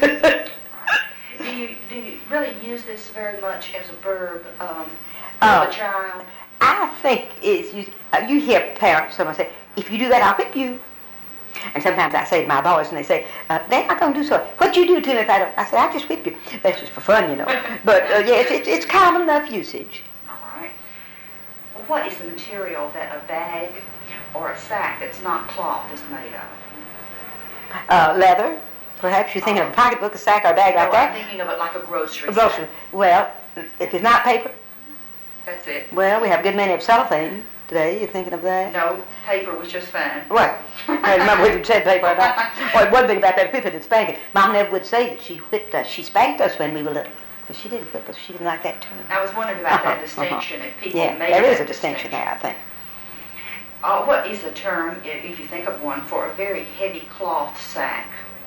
Do you really use this very much as a verb with Uh, a child? I think it's you hear parents, someone say, if you do that, I'll whip you. And sometimes I say to my boys, and they say, they're not going to do so. What you do to me if I don't? I say, I just whip you. That's just for fun, you know. But yes, it's common enough usage. All right. What is the material that a bag or a sack that's not cloth is made of? Leather. Perhaps you're thinking of a pocketbook, a sack, or a bag like No, that. I'm thinking of it like a grocery A grocery. sack. Well, if it's not paper, That's it. well, we have a good many of cellophane today. You thinking of that? No, paper was just fine. What? I remember we said paper or not. Oh, one thing about that whipping and spanking. Mom never would say that she whipped us. She spanked us when we were little. But she didn't whip us. She didn't like that term. I was wondering about that distinction. If people Yeah, made there is that a distinction there, I think. What is the term, if you think of one, for a very heavy cloth sack?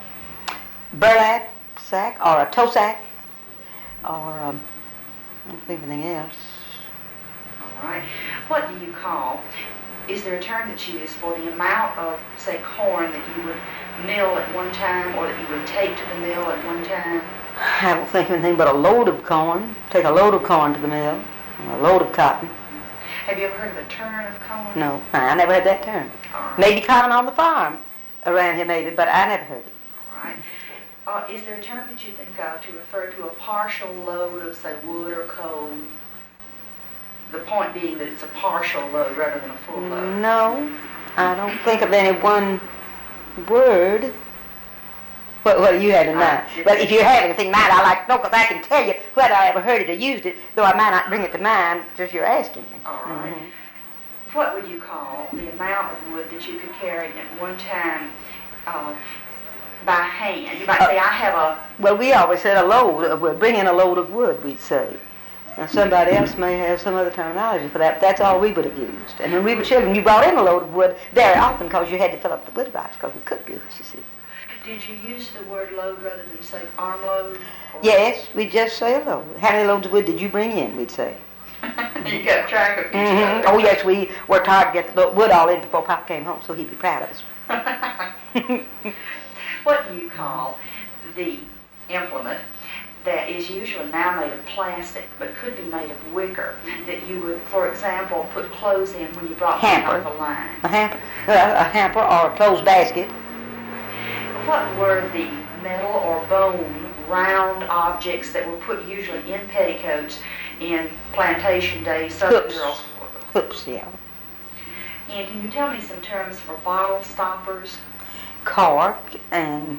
Burlap sack or a tow sack or I don't think of anything else. All right. What do you call, is there a term that you use for the amount of, say, corn that you would mill at one time or that you would take to the mill at one time? I don't think of anything but a load of corn. Take a load of corn to the mill, a load of cotton. Have you ever heard of a turn of corn? No, I never heard that term. All right. Maybe cotton on the farm around here, maybe, but I never heard it. All right. Is there a term that you think of to refer to a partial load of, say, wood or coal? The point being that it's a partial load rather than a full load. No, I don't think of any one word. What do you have in mind? Well, if you have anything in mind, I'd like to know, because I can tell you whether I ever heard it or used it, though I might not bring it to mind, just you're asking me. All right. What would you call the amount of wood that you could carry at one time by hand? You might say, I have a... Well, we always said a load. We're bringing a load of wood, we'd say. Now, somebody else may have some other terminology for that, but that's all we would have used. And when we were children, you brought in a load of wood very often because you had to fill up the wood box, because we could do it, you see. Did you use the word load rather than say armload? Yes, we'd just say a load. How many loads of wood did you bring in, we'd say. You kept track of each other. Oh, yes, we worked hard to get the wood all in before Papa came home, so he'd be proud of us. What do you call the implement that is usually now made of plastic but could be made of wicker that you would, for example, put clothes in when you brought them Hamper. off a line? A hamper or a clothes basket. What were the metal or bone round objects that were put usually in petticoats in plantation days? Southern Hoops. girls. Hoops, yeah. And can you tell me some terms for bottle stoppers? Cork and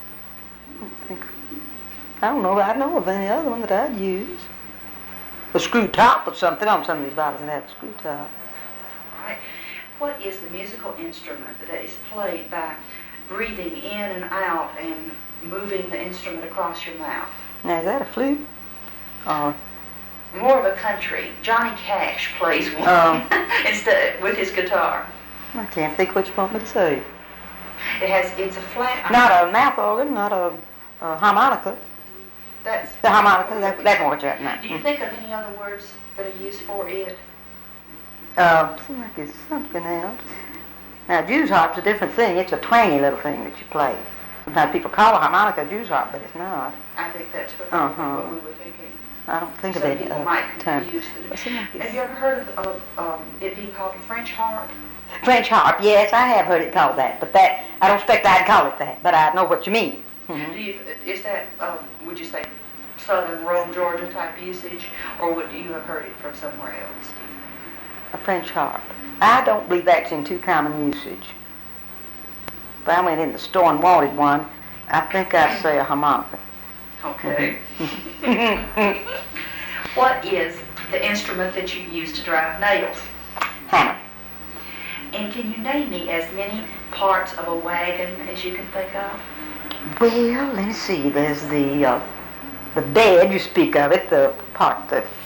I don't know of any other one that I'd use. A screw top or something on some of these bottles that have a screw top. All right. What is the musical instrument that is played by breathing in and out and moving the instrument across your mouth? Now, is that a flute? Or More of a country. Johnny Cash plays one instead with his guitar. I can't think what you want me to say. It's a flat. Not a mouth organ, not a harmonica. That's The harmonica, that's what you're at now. Do you think of any other words that are used for it? Seems like it's something else. Now, Jew's harp's a different thing. It's a twangy little thing that you play. Sometimes people call a harmonica a Jew's harp, but it's not. I think that's what we were thinking. I don't think of Some any people might term. confuse the It seems like Have it's you ever heard of it being called a French harp? French harp, yes, I have heard it called that, but that, I don't expect I'd call it that, but I know what you mean. Is that, would you say, Southern Rome, Georgia type usage, or would you have heard it from somewhere else? A French harp. I don't believe that's in too common usage. If I went in the store and wanted one, I think I'd say a harmonica. Okay. What is the instrument that you use to drive nails? Hammer. And can you name me as many parts of a wagon as you can think of? Well, let me see. There's the bed, you speak of it, the part, the